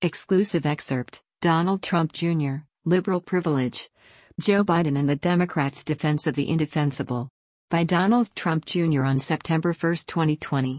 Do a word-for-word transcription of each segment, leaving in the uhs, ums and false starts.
Exclusive excerpt, Donald Trump Junior, Liberal Privilege. Joe Biden and the Democrats' Defense of the Indefensible. By Donald Trump Junior on September first, twenty twenty.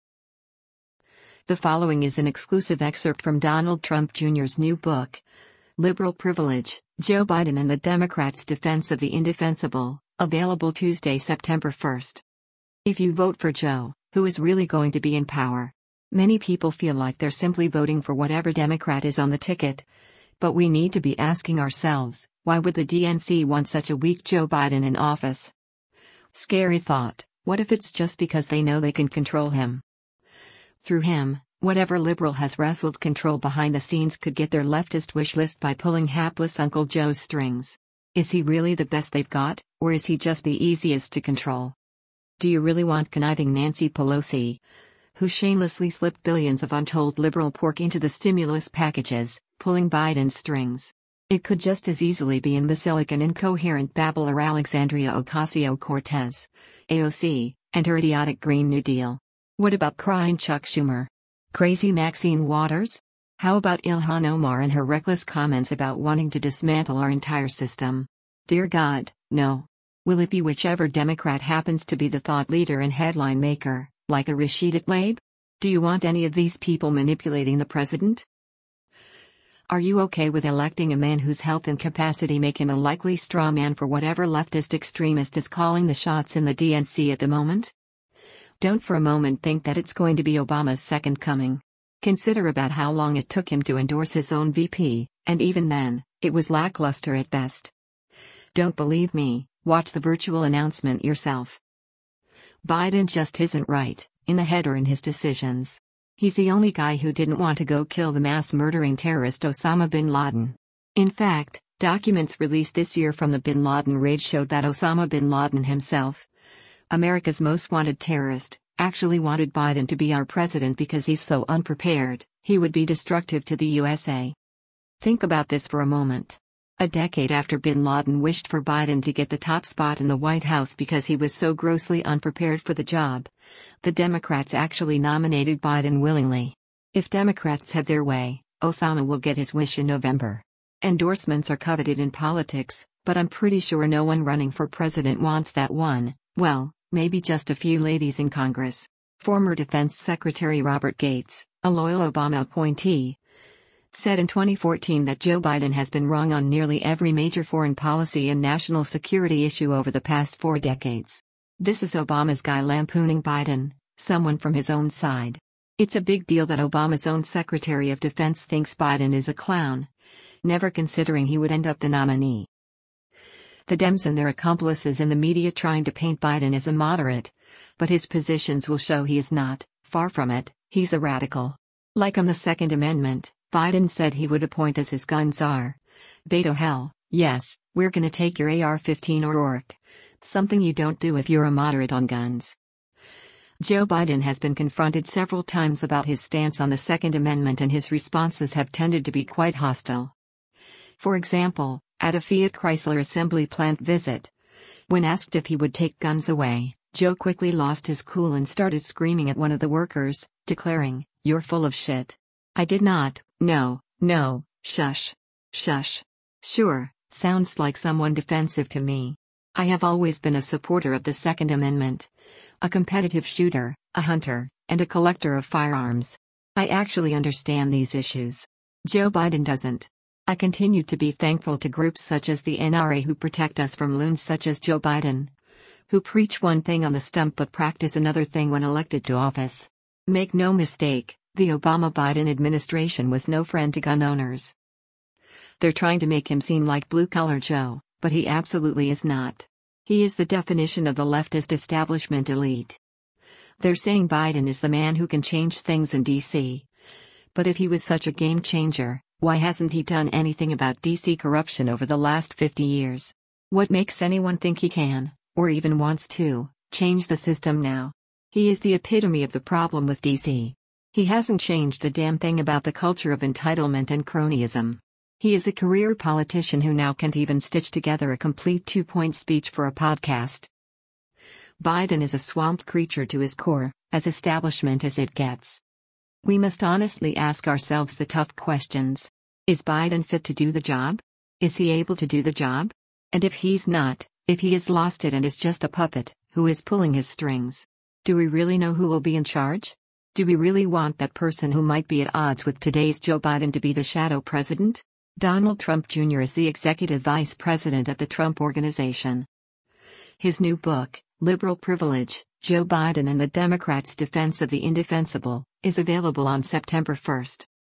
The following is an exclusive excerpt from Donald Trump Junior's new book, Liberal Privilege, Joe Biden and the Democrats' Defense of the Indefensible, available Tuesday, September first. If you vote for Joe, who is really going to be in power? Many people feel like they're simply voting for whatever Democrat is on the ticket. But we need to be asking ourselves, why would the D N C want such a weak Joe Biden in office? Scary thought, what if it's just because they know they can control him? Through him, whatever liberal has wrestled control behind the scenes could get their leftist wish list by pulling hapless Uncle Joe's strings. Is he really the best they've got, or is he just the easiest to control? Do you really want conniving Nancy Pelosi, who shamelessly slipped billions of untold liberal pork into the stimulus packages, pulling Biden's strings? It could just as easily be imbecilic and incoherent babbler Alexandria Ocasio-Cortez, A O C, and her idiotic Green New Deal. What about crying Chuck Schumer? Crazy Maxine Waters? How about Ilhan Omar and her reckless comments about wanting to dismantle our entire system? Dear God, no. Will it be whichever Democrat happens to be the thought leader and headline maker, like a Rashida Tlaib? Do you want any of these people manipulating the president? Are you okay with electing a man whose health and capacity make him a likely straw man for whatever leftist extremist is calling the shots in the D N C at the moment? Don't for a moment think that it's going to be Obama's second coming. Consider about how long it took him to endorse his own V P, and even then, it was lackluster at best. Don't believe me? Watch the virtual announcement yourself. Biden just isn't right, in the head or in his decisions. He's the only guy who didn't want to go kill the mass-murdering terrorist Osama bin Laden. In fact, documents released this year from the bin Laden raid showed that Osama bin Laden himself, America's most wanted terrorist, actually wanted Biden to be our president because he's so unprepared, he would be destructive to the U S A. Think about this for a moment. A decade after bin Laden wished for Biden to get the top spot in the White House because he was so grossly unprepared for the job, the Democrats actually nominated Biden willingly. If Democrats have their way, Osama will get his wish in November. Endorsements are coveted in politics, but I'm pretty sure no one running for president wants that one. Well, maybe just a few ladies in Congress. Former Defense Secretary Robert Gates, a loyal Obama appointee, said in twenty fourteen that Joe Biden has been wrong on nearly every major foreign policy and national security issue over the past four decades. This is Obama's guy lampooning Biden, someone from his own side. It's a big deal that Obama's own Secretary of Defense thinks Biden is a clown, never considering he would end up the nominee. The Dems and their accomplices in the media trying to paint Biden as a moderate, but his positions will show he is not, far from it, he's a radical. Like on the Second Amendment, Biden said he would appoint as his gun czar. Beto hell, yes, we're gonna take your A R fifteen or O R C. Something you don't do if you're a moderate on guns. Joe Biden has been confronted several times about his stance on the Second Amendment and his responses have tended to be quite hostile. For example, at a Fiat Chrysler assembly plant visit, when asked if he would take guns away, Joe quickly lost his cool and started screaming at one of the workers, declaring, "You're full of shit." I did not. No, no, shush. Shush. Sure, sounds like someone defensive to me. I have always been a supporter of the Second Amendment. A competitive shooter, a hunter, and a collector of firearms. I actually understand these issues. Joe Biden doesn't. I continue to be thankful to groups such as the N R A who protect us from loons such as Joe Biden, who preach one thing on the stump but practice another thing when elected to office. Make no mistake, the Obama-Biden administration was no friend to gun owners. They're trying to make him seem like blue-collar Joe, but he absolutely is not. He is the definition of the leftist establishment elite. They're saying Biden is the man who can change things in D C. But if he was such a game changer, why hasn't he done anything about D C corruption over the last fifty years? What makes anyone think he can, or even wants to, change the system now? He is the epitome of the problem with D C. He hasn't changed a damn thing about the culture of entitlement and cronyism. He is a career politician who now can't even stitch together a complete two-point speech for a podcast. Biden is a swamp creature to his core, as establishment as it gets. We must honestly ask ourselves the tough questions. Is Biden fit to do the job? Is he able to do the job? And if he's not, if he has lost it and is just a puppet, who is pulling his strings? Do we really know who will be in charge? Do we really want that person who might be at odds with today's Joe Biden to be the shadow president? Donald Trump Junior is the executive vice president at the Trump Organization. His new book, Liberal Privilege: Joe Biden and the Democrats' Defense of the Indefensible, is available on September first.